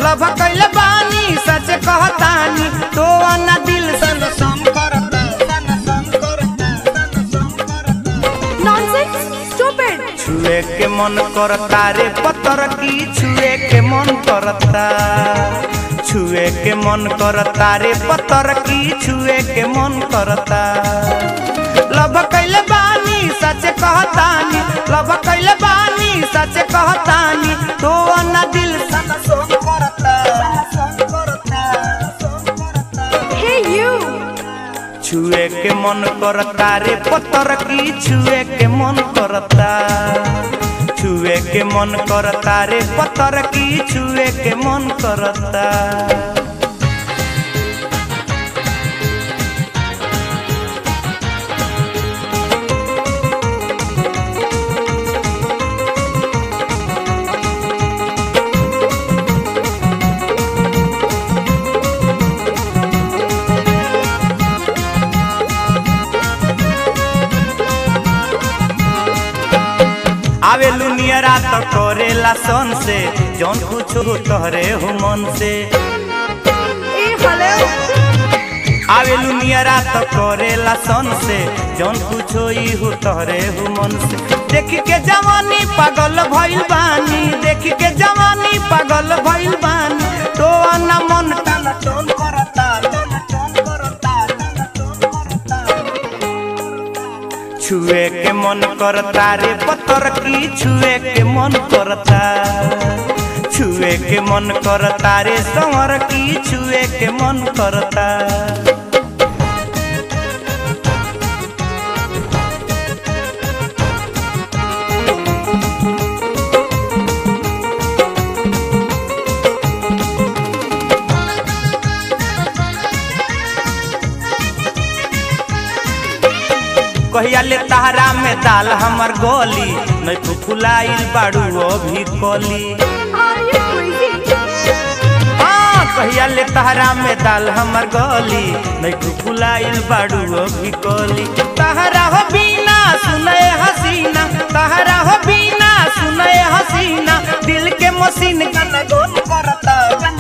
Love कइले बानी सच कहतानी तो ना दिल सन सम करता Nonsense! Stupid! छुए के मन करता रे पत्थर की छुए के मन करता छुए के मन करता रे पत्थर की छुए के मन करता लभ कइले बानी सच कहतानी लभ कइले बानी सच कहतानी तो ना दिल सन सोम करता Hey, you! छुए के मन करता रे पत्थर की छुए के मन करता छुए के मन करता रे पत्थर की छुए के मन करता आवेलू नियरा तो करेला सन से जौन पूछो तोहरे हो मन से Hey, hello! आवेलू नियरा तो करेला सन से जौन पूछो ई हो तोहरे हो मन से देख के जवानी पागल भइल बानी देख के जवानी पागल भइल बानी तो ना मन टाना टोन करता छुए के मन करता रे पत्थर की छुए के मन करता छुए के मन करता रे संवर की छुए के मन करता कहिया ले तहरा में दाल हमर गोली नहीं फुफुलाइल बाड़ू अभी कोली Are you crazy? हाँ कहिया ले तहरा में दाल हमर गोली नहीं फुफुलाइल बाड़ू अभी कोली तहरा हो बिना सुने हसीना तहरा हो बिना सुने हसीना दिल के मशीन गन गोन करता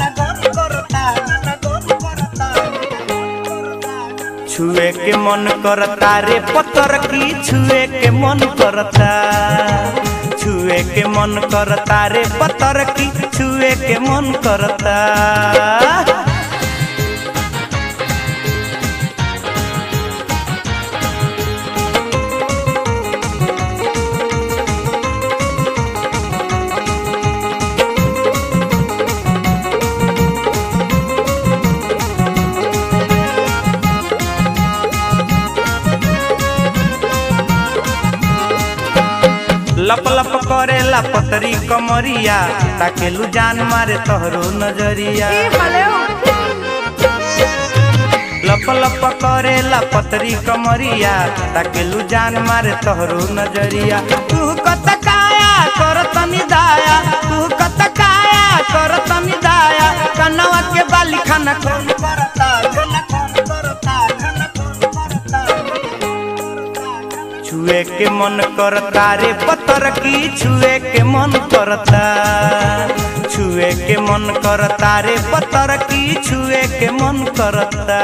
छुए के मन करता रे पत्थर की छुए के मन करता छुए के मन करता रे पत्थर की छुए के मन करता लप लप करेला पतरी कमरिया ताकेलू जान मारे तोहरो नजरिया Hey, hello! लप लप करेला पतरी कमरिया ताकेलू जान मारे तोहरो नजरिया तू कत काया करत निदाया तू कत काया करत निदाया कनवा के बाली खाना कौन करता छुए के मन करता रे पत्थर की छुए के मन करता छुए के मन करता रे पत्थर की छुए के मन करता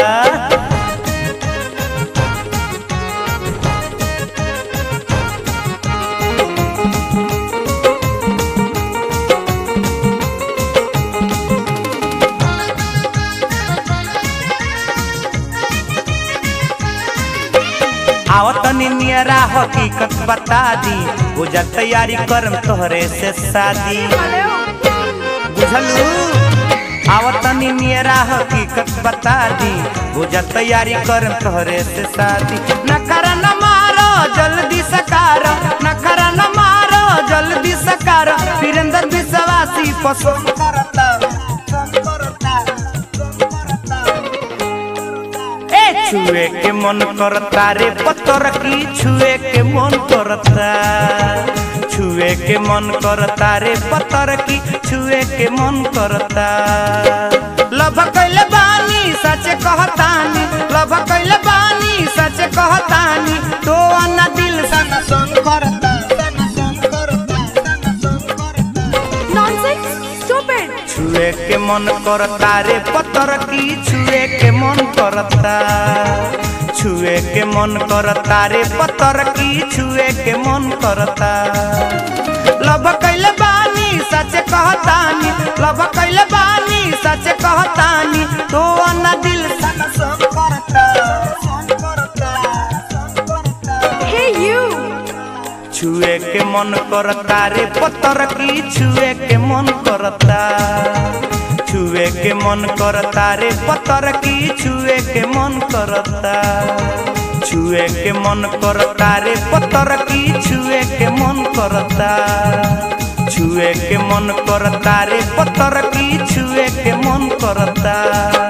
आवतनी नियरा हकीकत बता दी हो जा तैयारी करम तोहरे से शादी Hello! बुझलू आवतनी नियरा हकीकत बता दी हो जा तैयारी करम तोहरे से शादी नखरा न मारो जल्दी सकारो नखरा न मारो जल्दी सकारो वीरेंद्र विश्वासी पसंद करता छुए के मन करता रे पत्थर की छुए के मन करता छुए के मन करता रे पत्थर की छुए के मन करता लभ कइले बानी सच कहतानी लभ कइले बानी सच कहतानी तो ना दिल सन सन करता Nonsense! Stupid! छुए छुए के मन करता रे पतर की छुए के मन करता छुए के मन करता रे पतर की छुए के मन करता लब कैले बानी सच कहतानी लब कैले बानी सच कहतानी तो न दिल सन सब करता Hey you! छुए के मन करता रे पतर की छुए के मन करता छुए के मन करता रे पतर की छुए के मन करता छुए के मन करता रे पतर की छुए के मन करता छुए के मन करता रे पतर की छुए के मन करता